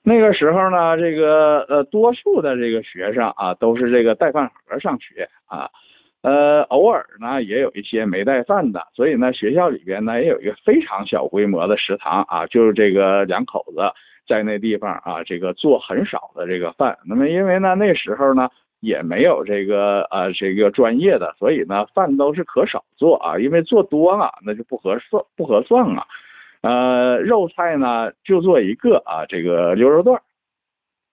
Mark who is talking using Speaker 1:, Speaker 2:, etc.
Speaker 1: 那个时候呢，这个多数的这个学生啊，都是这个带饭盒上学啊，偶尔呢也有一些没带饭的，所以呢学校里边呢也有一个非常小规模的食堂啊，就是这个两口子在那地方啊，这个做很少的这个饭。那么因为呢那时候呢也没有这个专业的，所以呢饭都是可少做啊，因为做多啊那就不合算啊。肉菜呢就做一个啊，这个牛肉段